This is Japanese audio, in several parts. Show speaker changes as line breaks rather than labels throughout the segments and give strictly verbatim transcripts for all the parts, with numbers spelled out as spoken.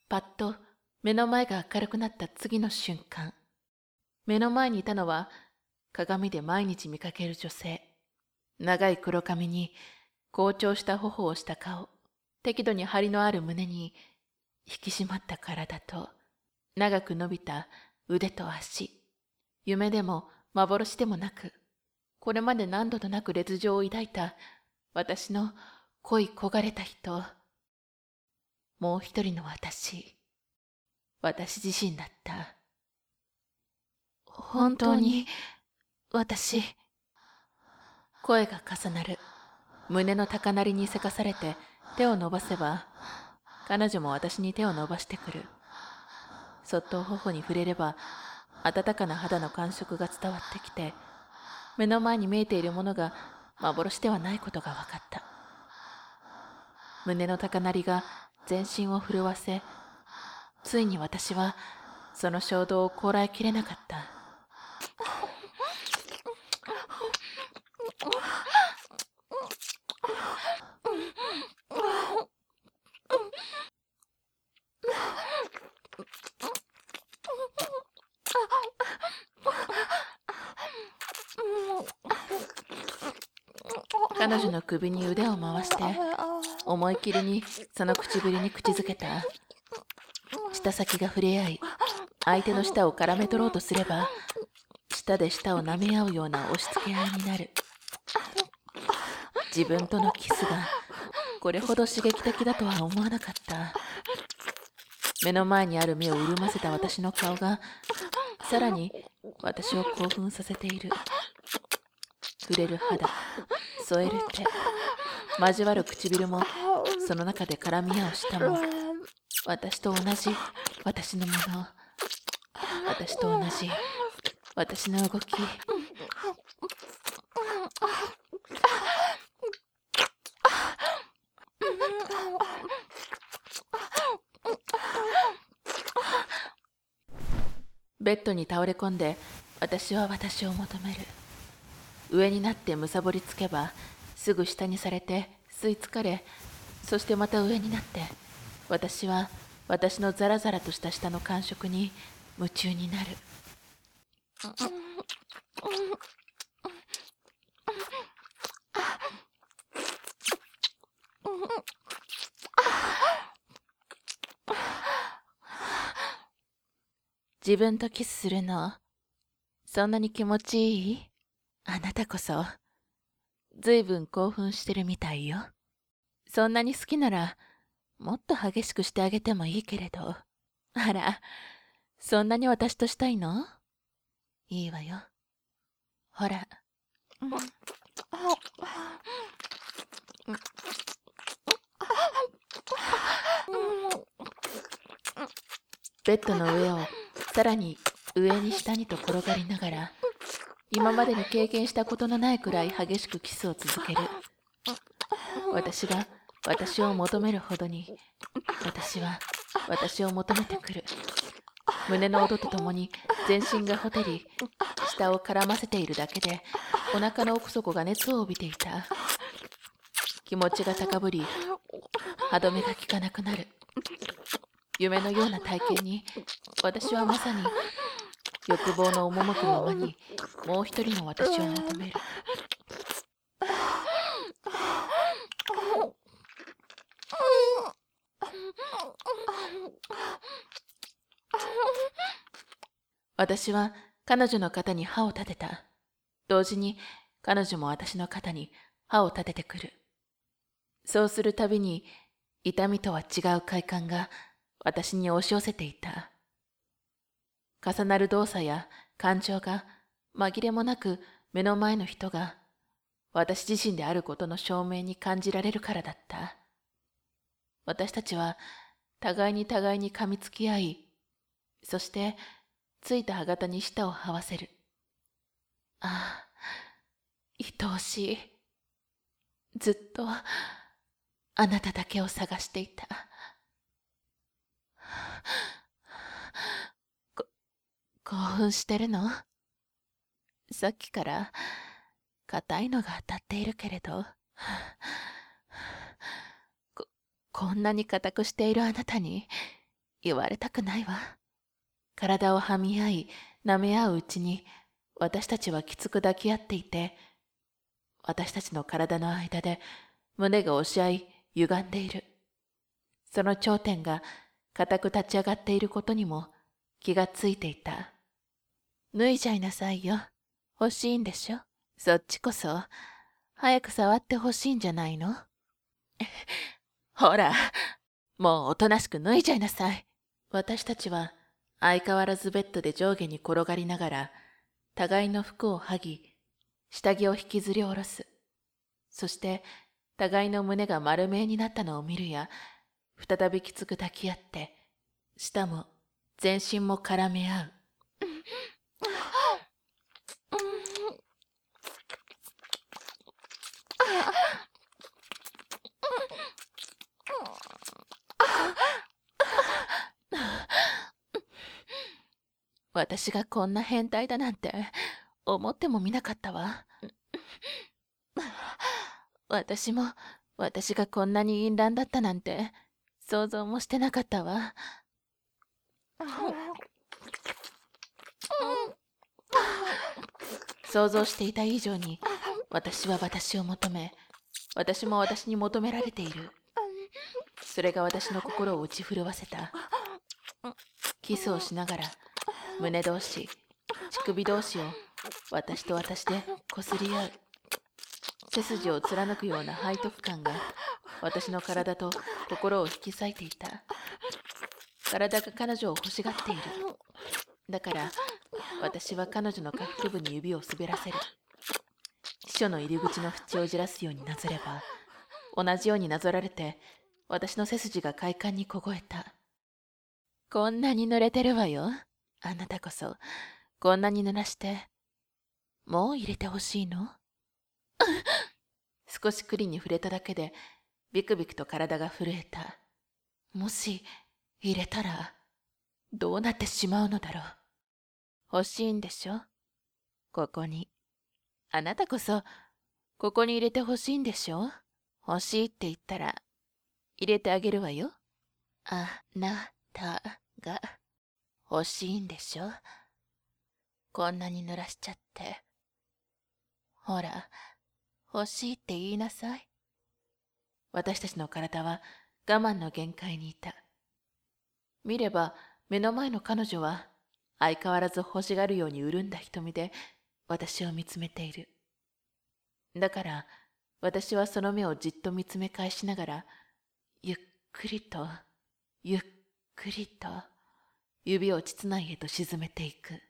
パッと目の前が明るくなった次の瞬間、目の前にいたのは鏡で毎日見かける女性。長い黒髪に紅潮した頬をした顔、適度に張りのある胸に引き締まった体と長く伸びた腕と足。夢でも幻でもなく、これまで何度となく烈情を抱いた私の恋焦がれた人。もう一人の私。私自身だった。本当に私。声が重なる。胸の高鳴りにせかされて手を伸ばせば、彼女も私に手を伸ばしてくる。そっと頬に触れれば、温かな肌の感触が伝わってきて、目の前に見えているものが幻ではないことが分かった。胸の高鳴りが全身を震わせ、ついに私はその衝動をこらえきれなかった。彼女の首に腕を回して、思い切りにその唇に口づけた。舌先が触れ合い、相手の舌を絡め取ろうとすれば、舌で舌を舐め合うような押し付け合いになる。自分とのキスがこれほど刺激的だとは思わなかった。目の前にある目を潤ませた私の顔が、さらに私を興奮させている。触れる肌、添える手、交わる唇も、その中で絡み合う舌も、私と同じ私のもの。私と同じ私の動き。ベッドに倒れ込んで、私は私を求める。上になってむさぼりつけば、すぐ下にされて吸いつかれ、そしてまた上になって、私は私のザラザラとした舌の感触に夢中になる。自分とキスするの、そんなに気持ちいい？あなたこそ、ずいぶん興奮してるみたいよ。そんなに好きなら、もっと激しくしてあげてもいいけれど。あら、そんなに私としたいの？いいわよ。ほら。ベッドの上をさらに上に下にと転がりながら、今までに経験したことのないくらい激しくキスを続ける。私が私を求めるほどに、私は私を求めてくる。胸の音とともに全身がほてり、舌を絡ませているだけでお腹の奥底が熱を帯びていた。気持ちが高ぶり、歯止めが効かなくなる。夢のような体験に、私はまさに欲望の赴くままにもう一人の私を求める。私は彼女の肩に歯を立てた。同時に彼女も私の肩に歯を立ててくる。そうするたびに痛みとは違う快感が私に押し寄せていた。重なる動作や感情が紛れもなく目の前の人が私自身であることの証明に感じられるからだった。私たちは互いに互いに噛みつき合い、そしてついた歯型に舌を這わせる。ああ、愛おしい。ずっとあなただけを探していた。こ興奮してるの？さっきから硬いのが当たっているけれど、ここんなに硬くしているあなたに言われたくないわ。体をはみ合い、舐め合ううちに、私たちはきつく抱き合っていて、私たちの体の間で胸が押し合い、歪んでいる。その頂点が固く立ち上がっていることにも気がついていた。脱いじゃいなさいよ。欲しいんでしょ。そっちこそ、早く触ってほしいんじゃないの。ほら、もうおとなしく脱いじゃいなさい。私たちは相変わらずベッドで上下に転がりながら、互いの服を剥ぎ、下着を引きずり下ろす。そして、互いの胸が丸見えになったのを見るや、再びきつく抱き合って、舌も全身も絡め合う。私がこんな変態だなんて思ってもみなかったわ。私も私がこんなに淫乱だったなんて想像もしてなかったわ。想像していた以上に私は私を求め、私も私に求められている。それが私の心を打ち震わせた。キスをしながら胸同士、乳首同士を私と私でこすり合う。背筋を貫くような背徳感が私の体と心を引き裂いていた。体が彼女を欲しがっている。だから私は彼女の下腹部に指を滑らせる。秘書の入り口の縁をじらすようになぞれば、同じようになぞられて私の背筋が快感に凍えた。こんなに濡れてるわよ。あなたこそこんなに濡らして、もう入れてほしいの？少し栗に触れただけでビクビクと体が震えた。もし入れたらどうなってしまうのだろう。欲しいんでしょ？ここに。あなたこそここに入れてほしいんでしょ？欲しいって言ったら入れてあげるわよ。あなたが欲しいんでしょ？こんなに濡らしちゃって。ほら、欲しいって言いなさい。私たちの体は我慢の限界にいた。見れば目の前の彼女は相変わらず欲しがるように潤んだ瞳で私を見つめている。だから私はその目をじっと見つめ返しながら、ゆっくりと、ゆっくりと指を膣内へと沈めていく。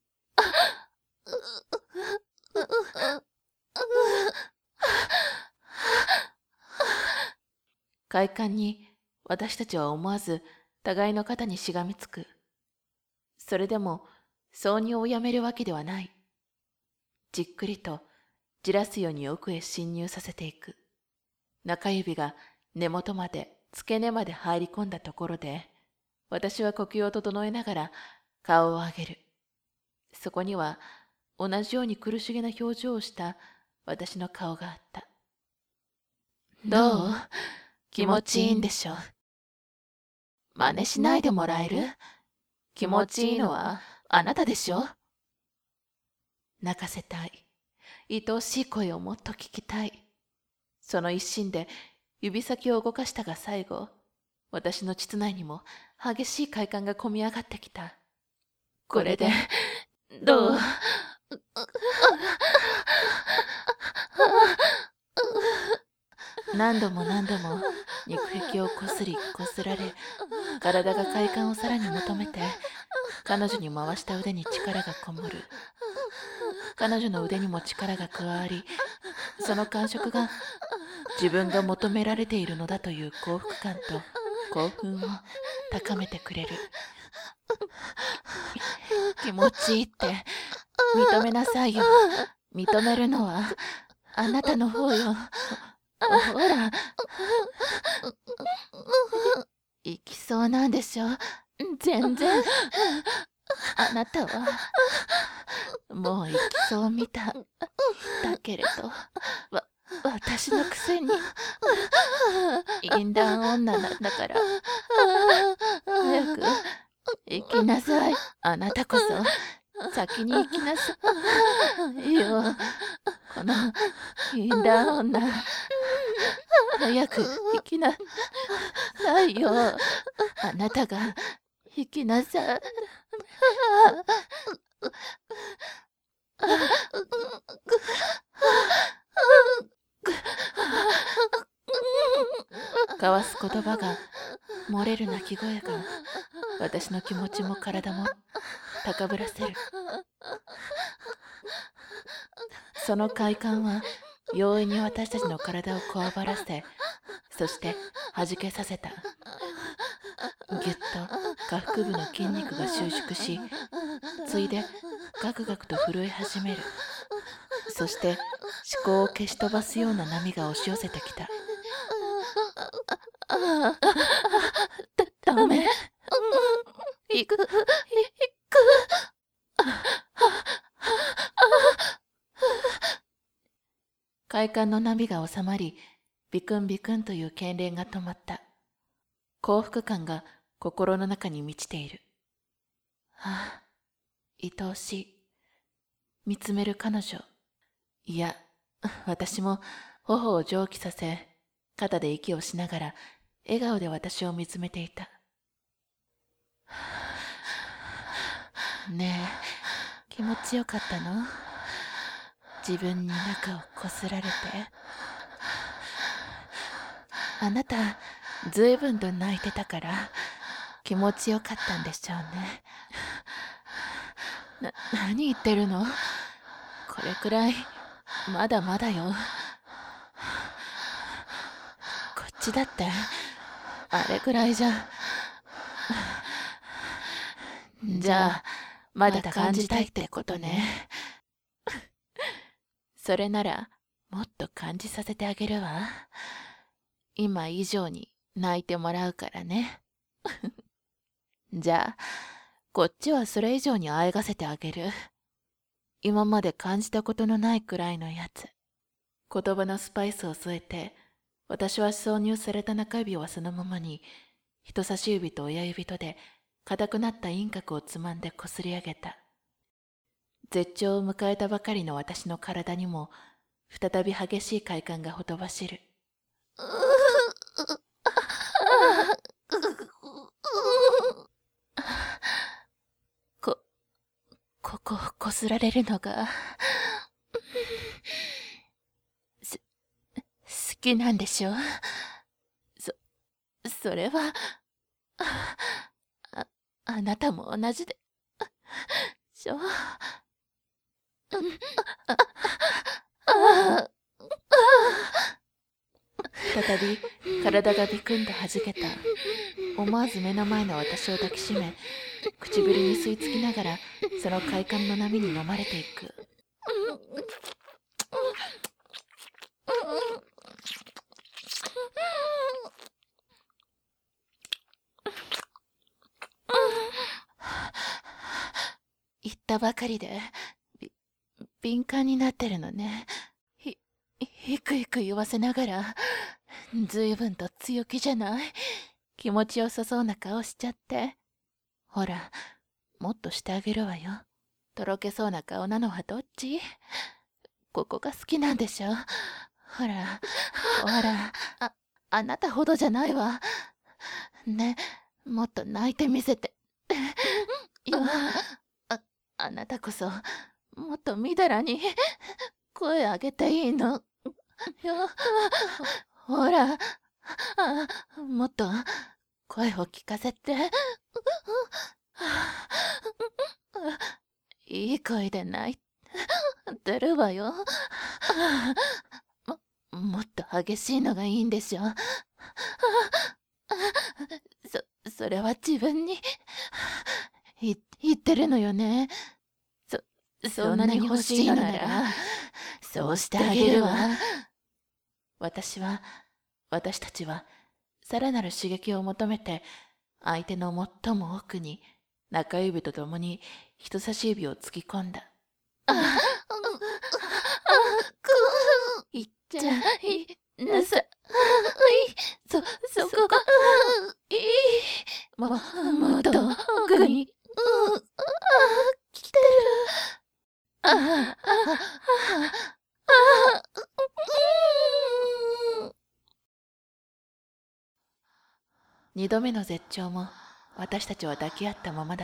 快感に私たちは思わず互いの肩にしがみつく。それでも挿入をやめるわけではない。じっくりとじらすように奥へ侵入させていく。中指が根元まで付け根まで入り込んだところで、私は呼吸を整えながら顔を上げる。そこには同じように苦しげな表情をした私の顔があった。どう？気持ちいいんでしょ？真似しないでもらえる？気持ちいいのはあなたでしょ？泣かせたい。愛おしい声をもっと聞きたい。その一心で指先を動かしたが最後、私の膣内にも激しい快感がこみ上がってきた。これで、どう？何度も何度も肉壁をこすりこすられ、体が快感をさらに求めて、彼女に回した腕に力がこもる。彼女の腕にも力が加わり、その感触が自分が求められているのだという幸福感と興奮を高めてくれる。気持ちいいって認めなさいよ。認めるのはあなたの方よ。ほら、行きそうなんでしょ？全然。あなたはもう行きそうみたいだけれど、わ、私のくせに淫乱女なんだから、 早く行きなさい。あなたこそ先に行きなさい。いいよ、この死んだ女。早く行きなさいよ。あなたが行きなさい。交わす言葉が、漏れる泣き声が、私の気持ちも体も高ぶらせる。その快感は容易に私たちの体をこわばらせ、そして弾けさせた。ぎゅっと下腹部の筋肉が収縮し、ついでガクガクと震え始める。そして思考を消し飛ばすような波が押し寄せてきた。だ、ダメ。行く、行く。快感の波が収まり、ビクンビクンという痙攣が止まった。幸福感が心の中に満ちている。はあ、愛おしい。見つめる彼女。いや、私も頬を蒸気させ、肩で息をしながら、笑顔で私を見つめていた。ねえ、気持ちよかったの？自分に中をこすられて。あなた、ずいぶんと泣いてたから、気持ちよかったんでしょうね。な、何言ってるの？これくらい、まだまだよ。こっちだって、あれくらいじゃ。じゃあ、まだ感じたいってことね。それなら、もっと感じさせてあげるわ。今以上に泣いてもらうからね。じゃあ、こっちはそれ以上にあえがせてあげる。今まで感じたことのないくらいのやつ。言葉のスパイスを添えて、私は挿入された中指はそのままに、人差し指と親指とで硬くなった陰核をつまんでこすり上げた。絶頂を迎えたばかりの私の体にも、再び激しい快感がほとばしる。こ、ここをこすられるのが、す、好きなんでしょ？そ、それは、あ、あなたも同じで、しょ？再び体がビクンと弾けた。思わず目の前の私を抱きしめ、唇に吸い付きながらその快感の波に飲まれていく。言ったばかりでび敏感になってるのね。ひ、ひくひく言わせながら、ずいぶんと強気じゃない？気持ちよさそうな顔しちゃって。ほら、もっとしてあげるわよ。とろけそうな顔なのはどっち？ここが好きなんでしょ？ほら、ほら、あ、あなたほどじゃないわ。ね、もっと泣いてみせて。よ、あ、あなたこそ、もっとみだらに声上げていいの。よ、ほら、あ、もっと声を聞かせて。いい声で泣いてるわよ。も、もっと激しいのがいいんでしょ。そ、それは自分にい言ってるのよね。そ、そんなに欲しいのなら、そうしてあげるわ。私は、私たちは、さらなる刺激を求めて、相手の最も奥に、中指とともに人差し指を突き込んだ。あ、いっちゃいなさい。そ、そこが、いい。も、も二度目の絶頂も私たちは抱き合ったままだった。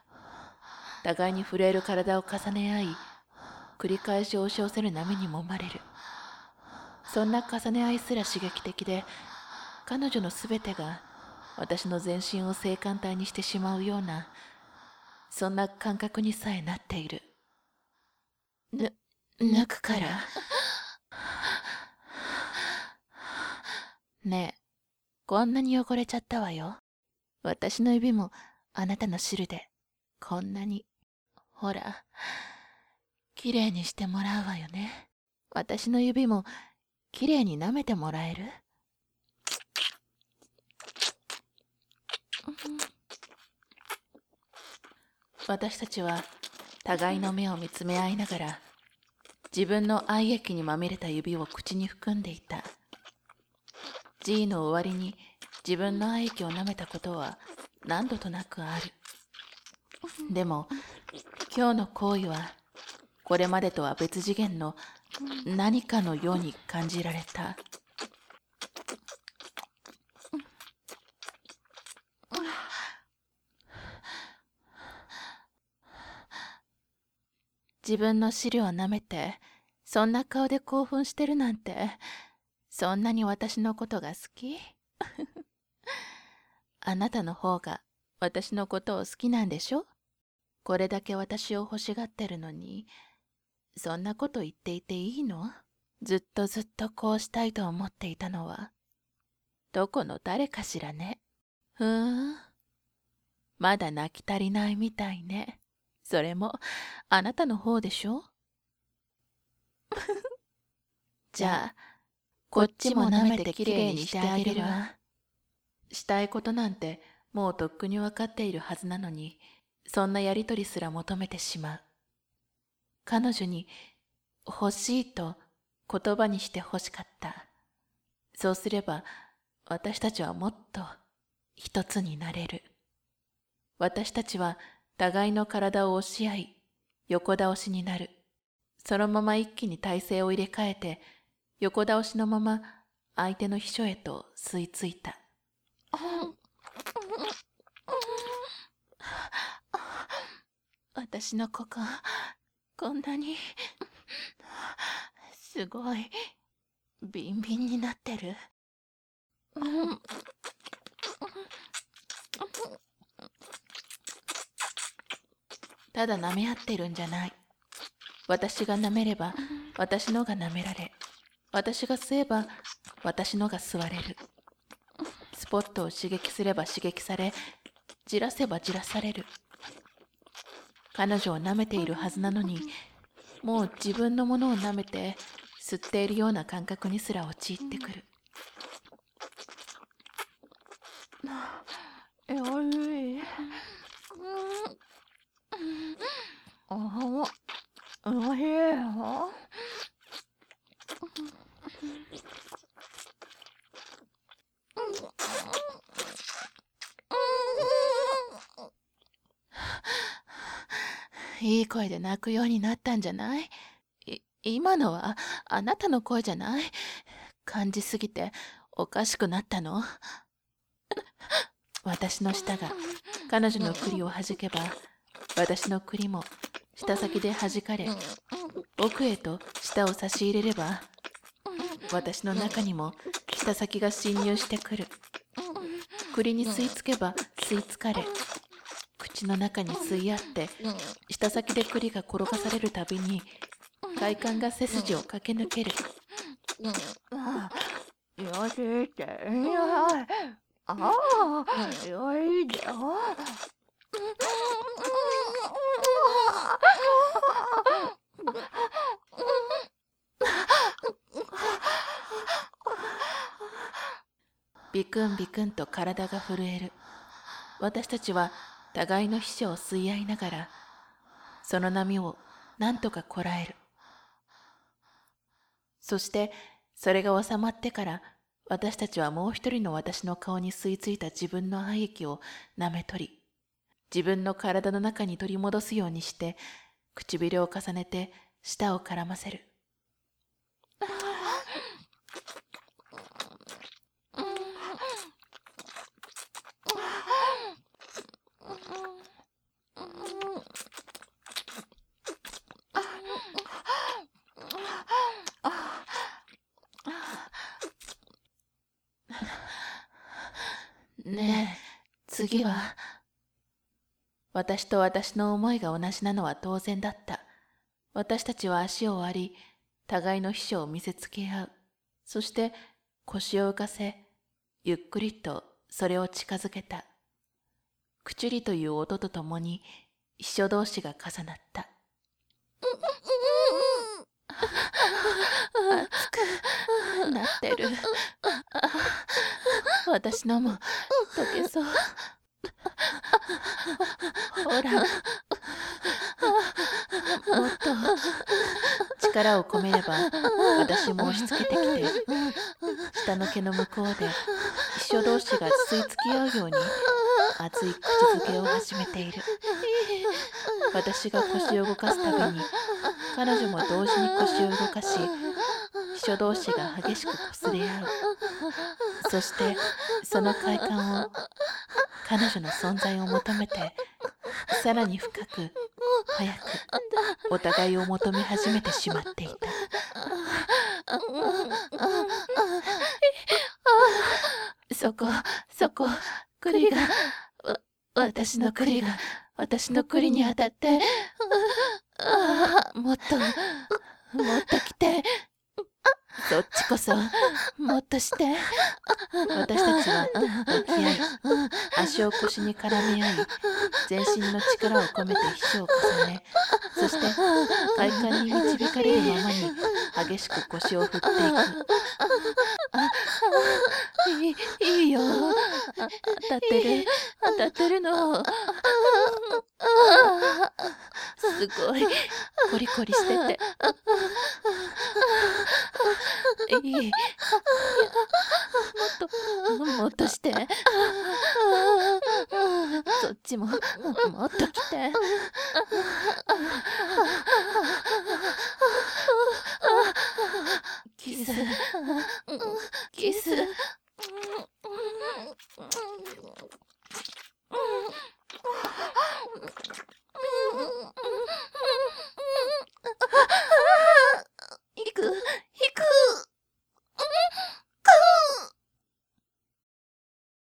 互いに震える体を重ね合い、繰り返し押し寄せる波に揉まれる。そんな重ね合いすら刺激的で、彼女のすべてが私の全身を性感帯にしてしまうような、そんな感覚にさえなっている。ぬ、抜くから。ねえ、こんなに汚れちゃったわよ。私の指もあなたの汁で、こんなに。ほら、きれいにしてもらうわよね。私の指もきれいに舐めてもらえる？私たちは互いの目を見つめ合いながら、自分の愛液にまみれた指を口に含んでいた。G の終わりに自分の愛液を舐めたことは何度となくある。でも今日の行為はこれまでとは別次元の何かのように感じられた。自分の尻を舐めてそんな顔で興奮してるなんて、そんなに私のことが好き？あなたの方が私のことを好きなんでしょ？これだけ私を欲しがってるのに、そんなこと言っていていいの？ずっとずっとこうしたいと思っていたのは、どこの誰かしらね。ふーん。まだ泣き足りないみたいね。それもあなたの方でしょ？じゃあ、こっちも舐めてきれいにしてあげるわ。したいことなんてもうとっくにわかっているはずなのに、そんなやりとりすら求めてしまう。彼女に欲しいと言葉にして欲しかった。そうすれば私たちはもっと一つになれる。私たちは互いの体を押し合い、横倒しになる。そのまま一気に体勢を入れ替えて、横倒しのまま相手の秘書へと吸い付いた。私の股間、こんなに、すごい、ビンビンになってる。ただ舐め合ってるんじゃない。私が舐めれば、私のが舐められ、私が吸えば、私のが吸われる。スポットを刺激すれば刺激され、じらせばじらされる。彼女を舐めているはずなのに、もう自分のものを舐めて吸っているような感覚にすら陥ってくる。おいしい。ああ、おいしいよ。いい声で泣くようになったんじゃない？い今のはあなたの声じゃない？感じすぎておかしくなったの？私の舌が彼女の栗を弾けば、私の栗も舌先で弾かれ、奥へと舌を差し入れれば、私の中にも舌先が侵入してくる。栗に吸い付けば吸い付かれ、口の中に吸い合って舌先で栗が転がされるたびに快感が背筋を駆け抜ける。よしってよ。ああ、よいでよ。ビクンビクンと体が震える。私たちは互いの皮脂を吸い合いながら、その波を何とかこらえる。そしてそれが収まってから、私たちはもう一人の私の顔に吸い付いた自分の愛液を舐め取り、自分の体の中に取り戻すようにして、唇を重ねて舌を絡ませる。 ねえ、次は。私と私の思いが同じなのは当然だった。私たちは足を割り、互いの秘書を見せつけ合う。そして腰を浮かせ、ゆっくりとそれを近づけた。くちゅりという音とともに秘書同士が重なった。熱くなってる。私のも溶けそう。ほら、もっと力を込めれば私も押し付けてきて、下の毛の向こうで秘書同士が吸い付き合うように熱い口づけを始めている。私が腰を動かすたびに彼女も同時に腰を動かし、秘書同士が激しく擦れ合う。そしてその快感を、彼女の存在を求めて、さらに深く早くお互いを求め始めてしまっていた。そこそこ、栗がわ私の栗が私の栗に当たって、もっともっと来て、そっちこそもっとして。私たちは抱き合い、足を腰に絡め合い、全身の力を込めて秘書を重ね、そして快感に導かれるままに激しく腰を振っていく。いい、いいよ。当たってる、当たってるの。すごいコリコリしてていい。もっともっとして。そっちももっと来て。キス